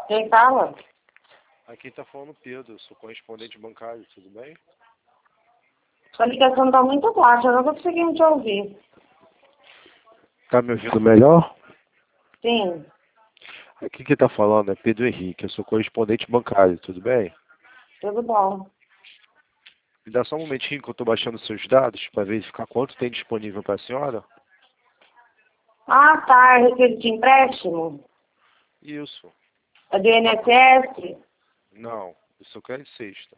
Quem fala? Aqui tá falando Pedro, sou correspondente bancário, tudo bem? Sua ligação tá muito baixa, eu não tô conseguindo te ouvir. Tá me ouvindo melhor? Sim, Aqui quem tá falando é Pedro Henrique, eu sou correspondente bancário, tudo bem? tudo bom. Me dá só um momentinho que eu tô baixando seus dados para verificar quanto tem disponível para a senhora? Ah, tá, é receita de empréstimo? Isso. É do INSS? Não, isso eu quero sexta.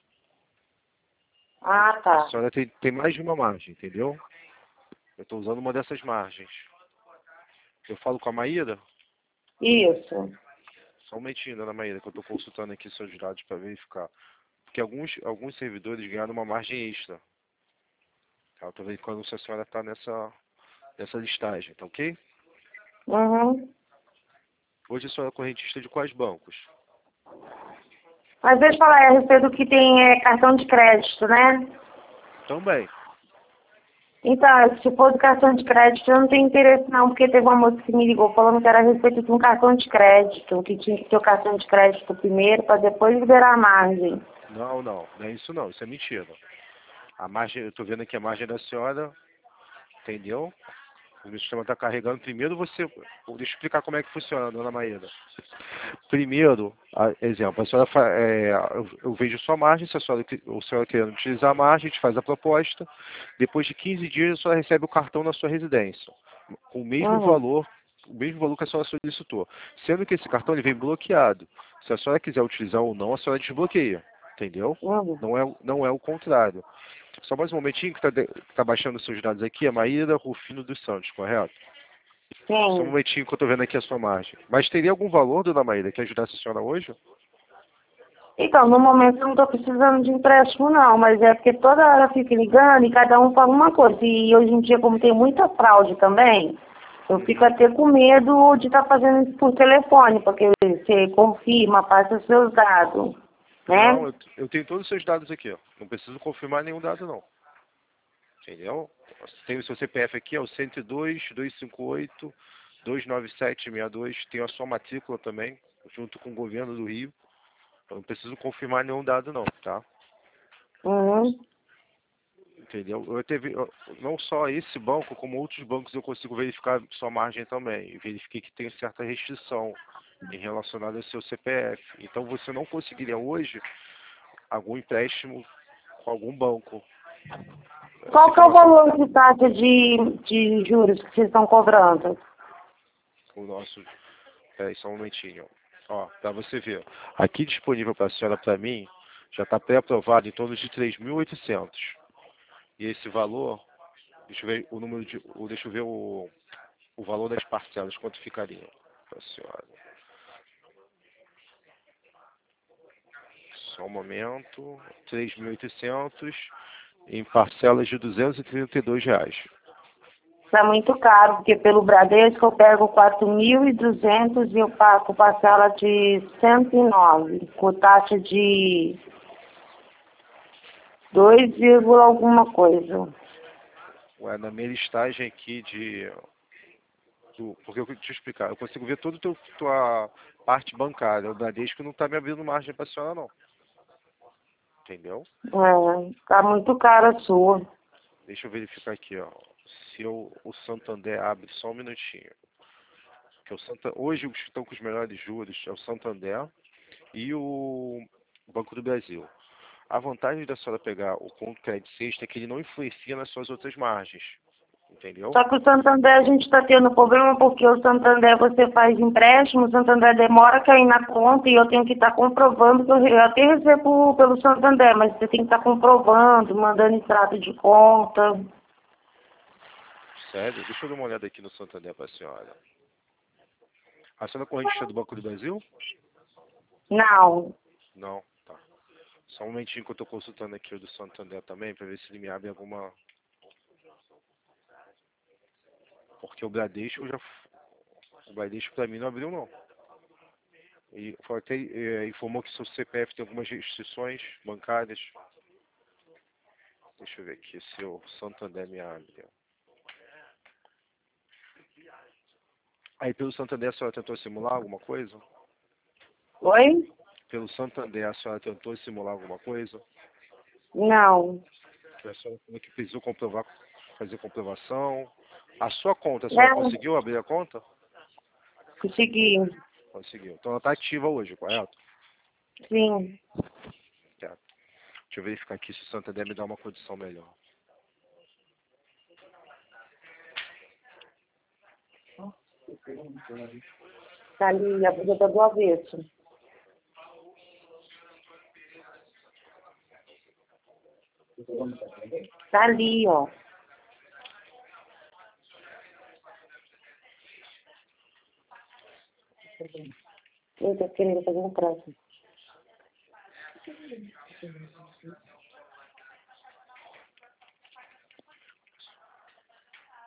Ah, A tá. senhora tem mais de uma margem, entendeu? Eu tô usando uma dessas margens. Eu falo com a Maíra? Isso. Só um momentinho, dona Maíra, que eu tô consultando aqui seus dados para verificar. Porque alguns servidores ganharam uma margem extra. Tá? Eu tô verificando se a senhora tá nessa listagem, tá ok? Uhum. Hoje a senhora é correntista de quais bancos? Mas deixa eu falar, é a respeito do que tem cartão de crédito, né? Também. Então, se for do cartão de crédito, eu não tenho interesse não, porque teve uma moça que me ligou falando que era a respeito de um cartão de crédito, que tinha que ter o cartão de crédito primeiro para depois liberar a margem. Não é isso não, isso é mentira. A margem, eu tô vendo aqui a margem da senhora, entendeu? O meu sistema está carregando. Primeiro você. Deixa eu explicar como é que funciona, dona Maíra. Primeiro, exemplo, a senhora eu vejo sua margem, se a senhora querendo utilizar a margem, a gente faz a proposta. Depois de 15 dias, a senhora recebe o cartão na sua residência, com Uhum. o mesmo valor que a senhora solicitou. Sendo que esse cartão ele vem bloqueado. Se a senhora quiser utilizar ou não, a senhora desbloqueia. Entendeu? Uhum. Não é o contrário. Só mais um momentinho que tá baixando os seus dados aqui, a Maíra Rufino dos Santos, correto? Só um Sim. momentinho que eu tô vendo aqui a sua margem. Mas teria algum valor, dona Maíra, que ajudasse a senhora hoje? Então, no momento eu não estou precisando de empréstimo não, mas é porque toda hora fica ligando e cada um fala uma coisa. E hoje em dia, como tem muita fraude também, eu fico Uhum. até com medo de estar fazendo isso por telefone, porque você confirma, passa os seus dados, Não, né? eu tenho todos os seus dados aqui, ó. Não preciso confirmar nenhum dado, não. Entendeu? Tem o seu CPF aqui, é o 102-258-29762. Tem a sua matrícula também, junto com o governo do Rio. Eu não preciso confirmar nenhum dado, não, tá? Uhum. Entendeu? Não só esse banco, como outros bancos eu consigo verificar sua margem também. E verifiquei que tem certa restrição em relacionada ao seu CPF. Então você não conseguiria hoje algum empréstimo com algum banco. Qual Assim que é como o valor de taxa de juros que vocês estão cobrando? o nosso. Peraí, só um momentinho. Ó, para você ver. Aqui disponível para a senhora, para mim, já está pré-aprovado em torno de 3.800. E esse valor, deixa eu ver o número deixa eu ver o valor das parcelas, quanto ficaria para a senhora. Só um momento. 3.800 em parcelas de R$ 232. Está muito caro, porque pelo Bradesco eu pego 4.200 e eu pago parcela de 109, com taxa de 2, alguma coisa. Ué, na minha listagem aqui porque eu vou te explicar, eu consigo ver toda a tua parte bancária. O Bradesco não está me abrindo margem para a senhora, não. Entendeu? Tá muito cara a sua. Deixa eu verificar aqui, ó. Se o Santander abre só um minutinho. Que hoje os que estão com os melhores juros é o Santander e o Banco do Brasil. A vantagem da senhora pegar o ponto crédito sexta é que ele não influencia nas suas outras margens. Entendeu? Só que o Santander a gente está tendo problema porque o Santander você faz empréstimo, o Santander demora a cair na conta e eu tenho que estar comprovando que eu até recebo pelo Santander, mas você tem que estar comprovando, mandando extrato de conta. Sério? Deixa eu dar uma olhada aqui no Santander para a senhora. A senhora é correntista do Banco do Brasil? Não. Não, tá. Só um momentinho que eu estou consultando aqui o do Santander também, para ver se ele me abre alguma. Porque o Bradesco para mim não abriu, não. E foi até, informou que seu CPF tem algumas restrições bancárias. Deixa eu ver aqui se o Santander me abre. Aí pelo Santander a senhora tentou simular alguma coisa? Oi? Pelo Santander, a senhora tentou simular alguma coisa? Não. A senhora falou que precisou comprovar, fazer comprovação. A sua conta, a senhora Não, conseguiu abrir a conta? consegui. Conseguiu. Então ela está ativa hoje, correto? Sim. Certo. Deixa eu verificar aqui se o Santander me dá uma condição melhor. Tá ali, a blusa tá do avesso. Tá ali, ó. Eu tô querendo fazer um próximo.